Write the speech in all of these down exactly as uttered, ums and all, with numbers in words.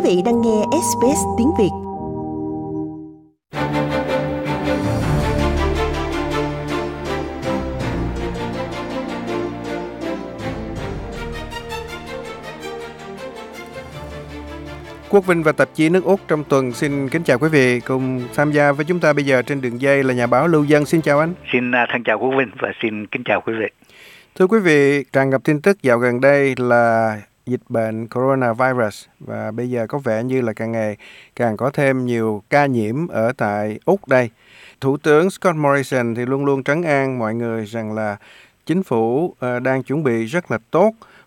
vị đang nghe ét bê ét tiếng Việt. Quốc Vinh và tạp chí nước Úc trong tuần xin kính chào quý vị. Cùng tham gia với chúng ta bây giờ trên đường dây là nhà báo Lưu Dân. Xin chào anh. Xin thân chào Quốc Vinh và xin kính chào quý vị. Thưa quý vị, tràn ngập tin tức dạo gần đây là dịch bệnh coronavirus và bây giờ có vẻ như là càng ngày càng có thêm nhiều ca nhiễm ở tại Úc đây. Thủ tướng Scott Morrison thì luôn luôn trấn an mọi người rằng là chính phủ đang chuẩn bị rất là tốt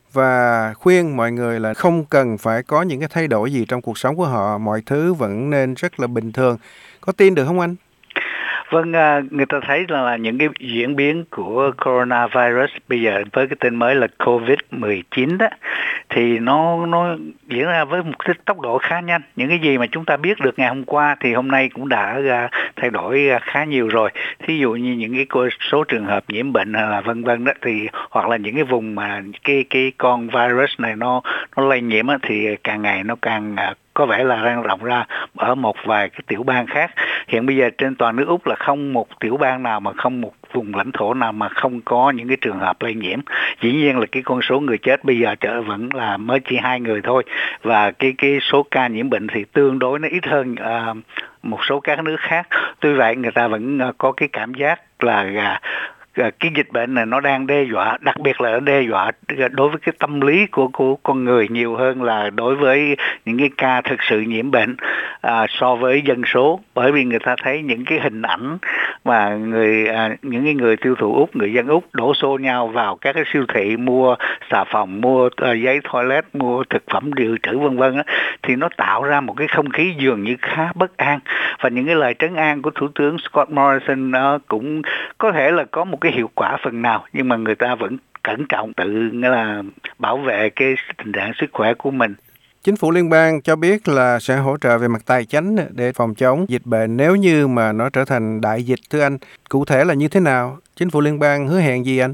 và khuyên mọi người là không cần phải có những cái thay đổi gì trong cuộc sống của họ, mọi thứ vẫn nên rất là bình thường. Có tin được không anh? Vâng, người ta thấy là những cái diễn biến của coronavirus bây giờ với cái tên mới là covid mười chín đó thì nó nó diễn ra với một cái tốc độ khá nhanh. Những cái gì mà chúng ta biết được ngày hôm qua thì hôm nay cũng đã thay đổi khá nhiều rồi. Thí dụ như những cái số trường hợp nhiễm bệnh hay là vân vân đó thì hoặc là những cái vùng mà cái cái con virus này nó nó lây nhiễm á, thì càng ngày nó càng có vẻ là lan rộng ra ở một vài cái tiểu bang khác. Hiện bây giờ trên toàn nước Úc là không một tiểu bang nào mà không một vùng lãnh thổ nào mà không có những cái trường hợp lây nhiễm. Dĩ nhiên là cái con số người chết bây giờ trở vẫn là mới chỉ hai người thôi, và cái cái số ca nhiễm bệnh thì tương đối nó ít hơn uh, một số các nước khác. Tuy vậy người ta vẫn uh, có cái cảm giác là uh, cái dịch bệnh này nó đang đe dọa, đặc biệt là nó đe dọa đối với cái tâm lý của của con người nhiều hơn là đối với những cái ca thực sự nhiễm bệnh à, so với dân số. Bởi vì người ta thấy những cái hình ảnh mà người à, những cái người tiêu thụ Úc, người dân Úc đổ xô nhau vào các cái siêu thị mua xà phòng, mua uh, giấy toilet, mua thực phẩm dự trữ vân vân á, thì nó tạo ra một cái không khí dường như khá bất an. Và những cái lời trấn an của Thủ tướng Scott Morrison uh, cũng có thể là có một cái hiệu quả phần nào, nhưng mà người ta vẫn cẩn trọng tự nghĩa là bảo vệ cái tình trạng sức khỏe của mình. Chính phủ liên bang cho biết là sẽ hỗ trợ về mặt tài chính để phòng chống dịch bệnh nếu như mà nó trở thành đại dịch. Thưa anh, cụ thể là như thế nào? Chính phủ liên bang hứa hẹn gì anh?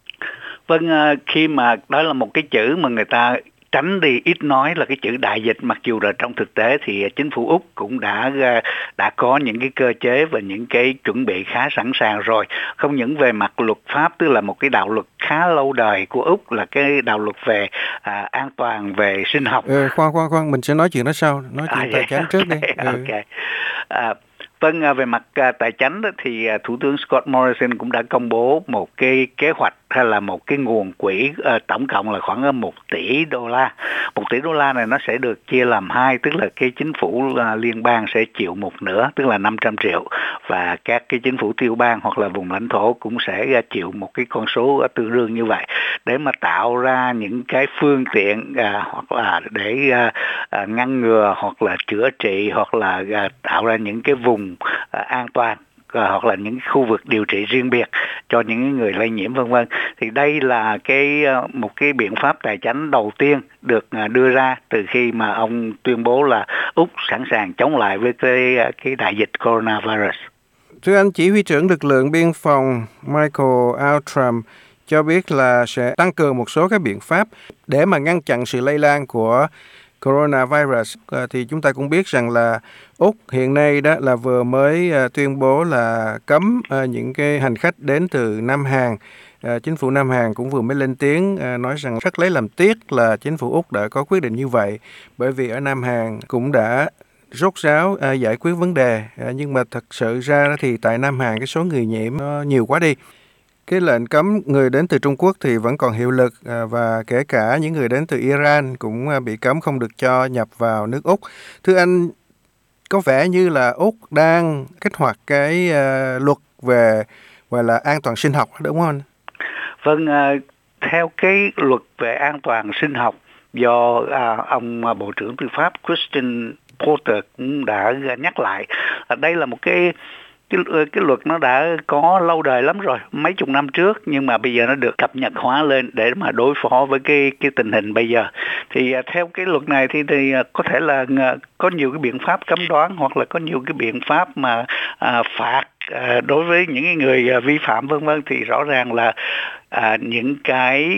Vâng, khi mà đó là một cái chữ mà người ta tránh đi ít nói là cái chữ đại dịch, mặc dù là trong thực tế thì chính phủ Úc cũng đã đã có những cái cơ chế và những cái chuẩn bị khá sẵn sàng rồi. Không những về mặt luật pháp, tức là một cái đạo luật khá lâu đời của Úc là cái đạo luật về à, an toàn về sinh học. Ừ, khoan khoan khoan, mình sẽ nói chuyện đó sau, nói chuyện à, tài chính trước đi. Ừ. Ok. À, Vâng, về mặt tài chính thì Thủ tướng Scott Morrison cũng đã công bố một cái kế hoạch hay là một cái nguồn quỹ tổng cộng là khoảng một tỷ đô la. Một tỷ đô la này nó sẽ được chia làm hai, tức là cái chính phủ liên bang sẽ chịu một nửa, tức là năm trăm triệu, và các cái chính phủ tiểu bang hoặc là vùng lãnh thổ cũng sẽ chịu một cái con số tương đương như vậy, để mà tạo ra những cái phương tiện à, hoặc là để à, à, ngăn ngừa hoặc là chữa trị hoặc là à, tạo ra những cái vùng À, an toàn à, hoặc là những khu vực điều trị riêng biệt cho những người lây nhiễm vân vân. Thì đây là cái một cái biện pháp tài chính đầu tiên được đưa ra từ khi mà ông tuyên bố là Úc sẵn sàng chống lại với cái cái đại dịch coronavirus. Thưa anh, chỉ huy trưởng lực lượng biên phòng Michael Outram cho biết là sẽ tăng cường một số các biện pháp để mà ngăn chặn sự lây lan của coronavirus. À, thì chúng ta cũng biết rằng là Úc hiện nay đó là vừa mới à, tuyên bố là cấm à, những cái hành khách đến từ Nam Hàn. À, chính phủ Nam Hàn cũng vừa mới lên tiếng à, nói rằng rất lấy làm tiếc là chính phủ Úc đã có quyết định như vậy, bởi vì ở Nam Hàn cũng đã rốt ráo à, giải quyết vấn đề, à, nhưng mà thật sự ra thì tại Nam Hàn cái số người nhiễm nó nhiều quá đi. Cái lệnh cấm người đến từ Trung Quốc thì vẫn còn hiệu lực à, và kể cả những người đến từ Iran cũng à, bị cấm không được cho nhập vào nước Úc. Thưa anh, có vẻ như là Úc đang kích hoạt cái uh, luật về gọi là an toàn sinh học, đúng không anh? Vâng, uh, theo cái luật về an toàn sinh học do uh, ông uh, Bộ trưởng Tư pháp Christian Porter cũng đã nhắc lại, uh, đây là một cái Cái, cái luật nó đã có lâu đời lắm rồi, mấy chục năm trước, nhưng mà bây giờ nó được cập nhật hóa lên để mà đối phó với cái cái tình hình bây giờ. Thì uh, theo cái luật này thì, thì uh, có thể là uh, có nhiều cái biện pháp cấm đoán hoặc là có nhiều cái biện pháp mà uh, phạt uh, đối với những người uh, vi phạm vân vân. Thì rõ ràng là uh, những cái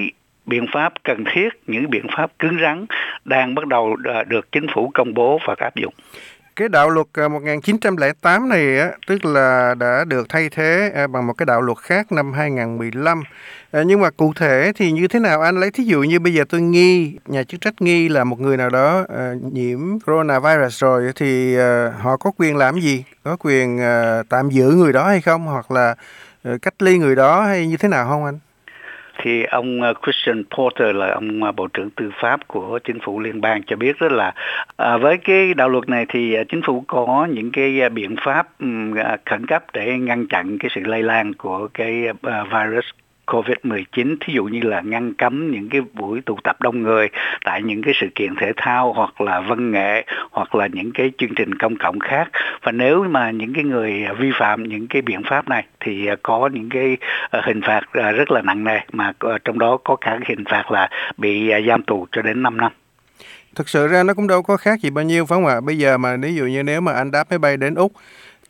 biện pháp cần thiết, những biện pháp cứng rắn đang bắt đầu được chính phủ công bố và áp dụng. Cái đạo luật một nghìn chín trăm lẻ tám này á, tức là đã được thay thế bằng một cái đạo luật khác năm hai nghìn không trăm mười lăm. À, nhưng mà cụ thể thì như thế nào anh? Lấy thí dụ như bây giờ tôi nghi, nhà chức trách nghi là một người nào đó à, nhiễm coronavirus rồi thì à, họ có quyền làm gì? Có quyền à, tạm giữ người đó hay không? Hoặc là à, cách ly người đó hay như thế nào không anh? Thì ông Christian Porter là ông Bộ trưởng Tư pháp của chính phủ liên bang cho biết đó là à, với cái đạo luật này thì chính phủ có những cái biện pháp um, khẩn cấp để ngăn chặn cái sự lây lan của cái uh, virus covid mười chín, thí dụ như là ngăn cấm những cái buổi tụ tập đông người tại những cái sự kiện thể thao hoặc là văn nghệ hoặc là những cái chương trình công cộng khác. Và nếu mà những cái người vi phạm những cái biện pháp này thì có những cái hình phạt rất là nặng nề, mà trong đó có cả hình phạt là bị giam tù cho đến năm năm. Thực sự ra nó cũng đâu có khác gì bao nhiêu phải không ạ? Bây giờ mà ví dụ như nếu mà anh đáp máy bay đến Úc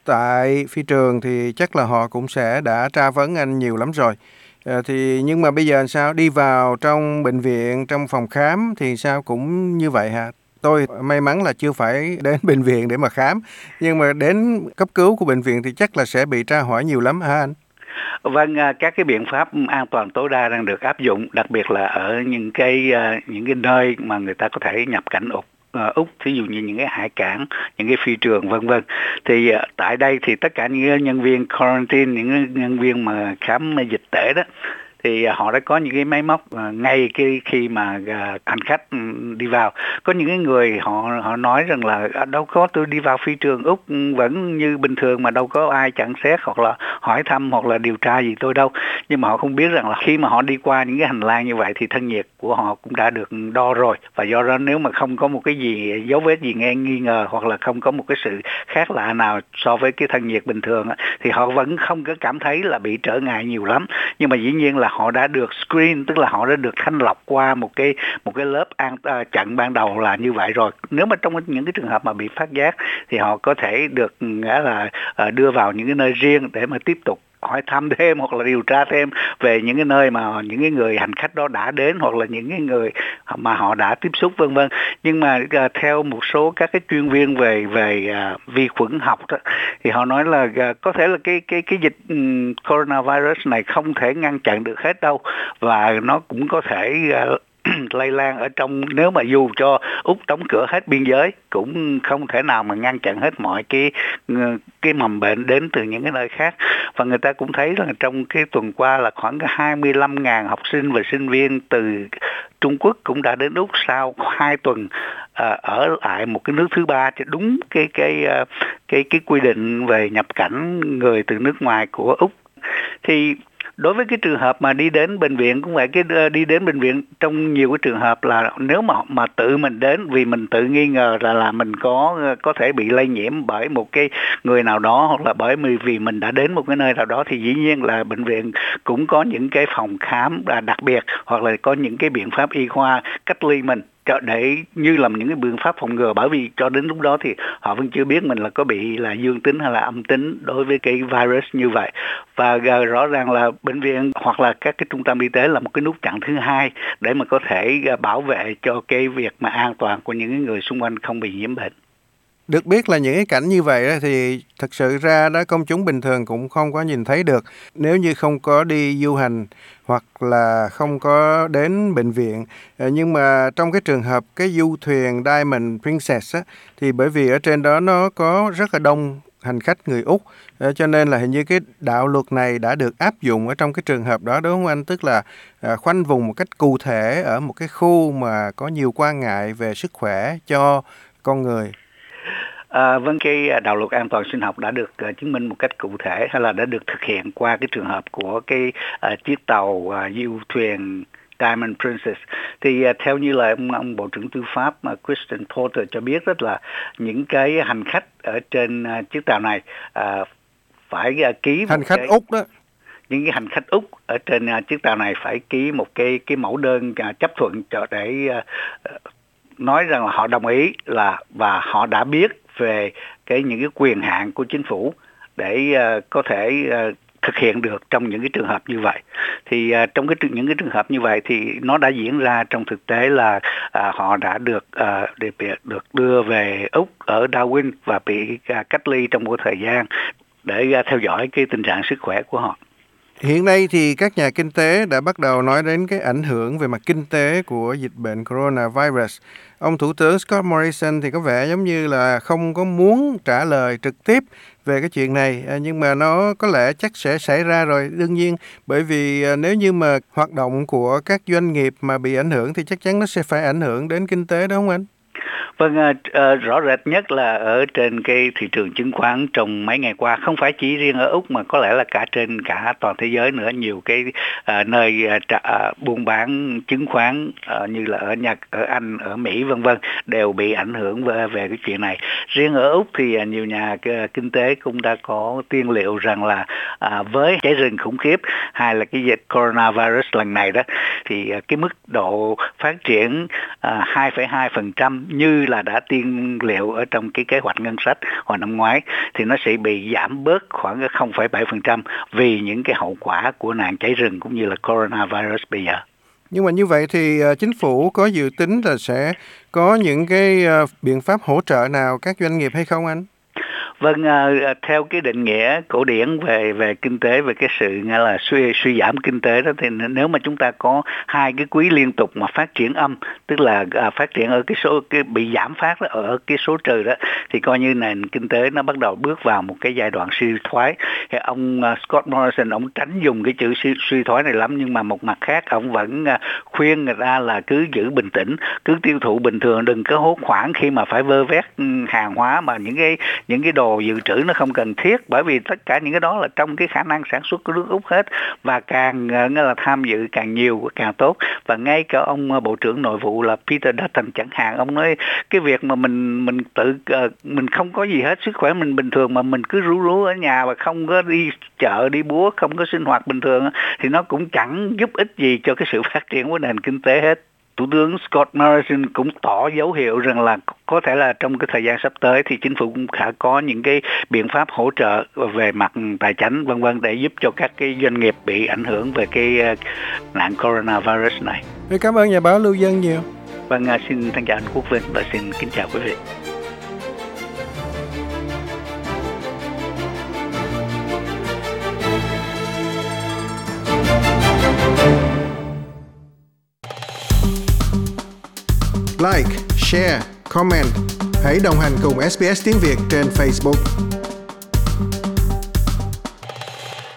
tại phi trường thì chắc là họ cũng sẽ đã tra vấn anh nhiều lắm rồi. À, thì nhưng mà bây giờ sao đi vào trong bệnh viện, trong phòng khám thì sao cũng như vậy hả? Tôi may mắn là chưa phải đến bệnh viện để mà khám, nhưng mà đến cấp cứu của bệnh viện thì chắc là sẽ bị tra hỏi nhiều lắm hả anh? Vâng, các cái biện pháp an toàn tối đa đang được áp dụng, đặc biệt là ở những cái những cái nơi mà người ta có thể nhập cảnh Úc. Úc, thí dụ như những cái hải cảng, những cái phi trường vân vân. Thì uh, tại đây thì tất cả những nhân viên quarantine, những nhân viên mà khám dịch tễ đó, thì họ đã có những cái máy móc uh, ngay cái khi mà uh, hành khách đi vào. Có những cái người họ họ nói rằng là đâu có, tôi đi vào phi trường Úc vẫn như bình thường mà đâu có ai chặn xét hoặc là hỏi thăm hoặc là điều tra gì tôi đâu. Nhưng mà họ không biết rằng là khi mà họ đi qua những cái hành lang như vậy thì thân nhiệt của họ cũng đã được đo rồi, và do đó nếu mà không có một cái gì dấu vết gì nghe nghi ngờ hoặc là không có một cái sự khác lạ nào so với cái thân nhiệt bình thường thì họ vẫn không có cảm thấy là bị trở ngại nhiều lắm. Nhưng mà dĩ nhiên là họ đã được screen, tức là họ đã được thanh lọc qua một cái một cái lớp an uh, chặn ban đầu là như vậy rồi. Nếu mà trong những cái trường hợp mà bị phát giác thì họ có thể được nghĩa là uh, đưa vào những cái nơi riêng để mà tiếp tục hỏi thăm thêm hoặc là điều tra thêm về những cái nơi mà những cái người hành khách đó đã đến hoặc là những cái người mà họ đã tiếp xúc vân vân. Nhưng mà uh, theo một số các cái chuyên viên về về uh, vi khuẩn học đó, thì họ nói là uh, có thể là cái cái cái dịch um, coronavirus này không thể ngăn chặn được hết đâu, và nó cũng có thể uh, lây lan ở trong, nếu mà dù cho Úc đóng cửa hết biên giới cũng không thể nào mà ngăn chặn hết mọi cái cái mầm bệnh đến từ những cái nơi khác. Và người ta cũng thấy là trong cái tuần qua là khoảng hai mươi lăm nghìn học sinh và sinh viên từ Trung Quốc cũng đã đến Úc sau hai tuần à, ở lại một cái nước thứ ba cho đúng cái cái cái cái quy định về nhập cảnh người từ nước ngoài của Úc. Thì đối với cái trường hợp mà đi đến bệnh viện cũng vậy, cái đi đến bệnh viện trong nhiều cái trường hợp là nếu mà mà tự mình đến vì mình tự nghi ngờ là là mình có có thể bị lây nhiễm bởi một cái người nào đó hoặc là bởi vì mình đã đến một cái nơi nào đó, thì dĩ nhiên là bệnh viện cũng có những cái phòng khám đặc biệt hoặc là có những cái biện pháp y khoa cách ly mình để như làm những cái biện pháp phòng ngừa, bởi vì cho đến lúc đó thì họ vẫn chưa biết mình là có bị là dương tính hay là âm tính đối với cái virus như vậy. Và rõ ràng là bệnh viện hoặc là các cái trung tâm y tế là một cái nút chặn thứ hai để mà có thể bảo vệ cho cái việc mà an toàn của những người xung quanh không bị nhiễm bệnh. Được biết là những cái cảnh như vậy đó thì thật sự ra đó công chúng bình thường cũng không có nhìn thấy được nếu như không có đi du hành hoặc là không có đến bệnh viện. Nhưng mà trong cái trường hợp cái du thuyền Diamond Princess á, thì bởi vì ở trên đó nó có rất là đông hành khách người Úc, cho nên là hình như cái đạo luật này đã được áp dụng ở trong cái trường hợp đó, đúng không anh? Tức là à, khoanh vùng một cách cụ thể ở một cái khu mà có nhiều quan ngại về sức khỏe cho con người. À, vâng, cái đạo luật an toàn sinh học đã được uh, chứng minh một cách cụ thể hay là đã được thực hiện qua cái trường hợp của cái uh, chiếc tàu uh, du thuyền Diamond Princess. Thì uh, theo như là ông, ông Bộ trưởng Tư pháp uh, Christian Porter cho biết rất là những cái hành khách ở trên uh, chiếc tàu này uh, phải uh, ký hành khách cái... Úc đó. Những cái hành khách Úc ở trên uh, chiếc tàu này phải ký một cái cái mẫu đơn uh, chấp thuận cho để uh, nói rằng là họ đồng ý là và họ đã biết về cái những cái quyền hạn của chính phủ để uh, có thể uh, thực hiện được trong những cái trường hợp như vậy. Thì uh, trong cái những cái trường hợp như vậy thì nó đã diễn ra trong thực tế là uh, họ đã được uh, để, được đưa về Úc ở Darwin và bị uh, cách ly trong một thời gian để uh, theo dõi cái tình trạng sức khỏe của họ. Hiện nay thì các nhà kinh tế đã bắt đầu nói đến cái ảnh hưởng về mặt kinh tế của dịch bệnh coronavirus. Ông Thủ tướng Scott Morrison thì có vẻ giống như là không có muốn trả lời trực tiếp về cái chuyện này, nhưng mà nó có lẽ chắc sẽ xảy ra rồi. Đương nhiên, bởi vì nếu như mà hoạt động của các doanh nghiệp mà bị ảnh hưởng thì chắc chắn nó sẽ phải ảnh hưởng đến kinh tế, đó không anh? Vâng, uh, rõ rệt nhất là ở trên cái thị trường chứng khoán trong mấy ngày qua, không phải chỉ riêng ở Úc mà có lẽ là cả trên cả toàn thế giới nữa. Nhiều cái uh, nơi uh, uh, buôn bán chứng khoán uh, như là ở Nhật, ở Anh, ở Mỹ vân vân đều bị ảnh hưởng về, về cái chuyện này. Riêng ở Úc thì uh, nhiều nhà uh, kinh tế cũng đã có tiên liệu rằng là uh, với cháy rừng khủng khiếp hay là cái dịch coronavirus lần này đó thì uh, cái mức độ phát triển uh, hai phẩy hai phần trăm như là đã tiên liệu ở trong cái kế hoạch ngân sách hồi năm ngoái thì nó sẽ bị giảm bớt khoảng không phẩy bảy phần trăm vì những cái hậu quả của nạn cháy rừng cũng như là coronavirus bây giờ. Nhưng mà như vậy thì uh, chính phủ có dự tính là sẽ có những cái uh, biện pháp hỗ trợ nào các doanh nghiệp hay không anh? Vâng, uh, theo cái định nghĩa cổ điển về về kinh tế, về cái sự nghĩa là suy suy giảm kinh tế đó, thì nếu mà chúng ta có hai cái quý liên tục mà phát triển âm, tức là uh, phát triển ở cái số cái bị giảm phát đó, ở cái số trừ đó, thì coi như nền kinh tế nó bắt đầu bước vào một cái giai đoạn suy thoái. Thì ông uh, Scott Morrison ông tránh dùng cái chữ suy, suy thoái này lắm, nhưng mà một mặt khác ông vẫn uh, khuyên người ta là cứ giữ bình tĩnh, cứ tiêu thụ bình thường, đừng có hốt hoảng khi mà phải vơ vét hàng hóa mà những cái những cái đồ dự trữ nó không cần thiết, bởi vì tất cả những cái đó là trong cái khả năng sản xuất của nước Úc hết, và càng nghĩa là tham dự càng nhiều càng tốt. Và ngay cả ông Bộ trưởng Nội vụ là Peter Dutton chẳng hạn, ông nói cái việc mà mình mình tự mình không có gì hết, sức khỏe mình bình thường mà mình cứ rú rú ở nhà và không có đi chợ đi búa, không có sinh hoạt bình thường thì nó cũng chẳng giúp ích gì cho cái sự phát triển của nền kinh tế hết. Thủ tướng Scott Morrison cũng tỏ dấu hiệu rằng là có thể là trong cái thời gian sắp tới thì chính phủ cũng sẽ có những cái biện pháp hỗ trợ về mặt tài chính vân vân để giúp cho các cái doanh nghiệp bị ảnh hưởng về cái nạn coronavirus này. Tôi cảm ơn nhà báo Lưu Dân nhiều. Vâng, xin thân chào anh Quốc Vinh và xin kính chào quý vị. Like, share, comment. Hãy đồng hành cùng ét bê ét Tiếng Việt trên Facebook.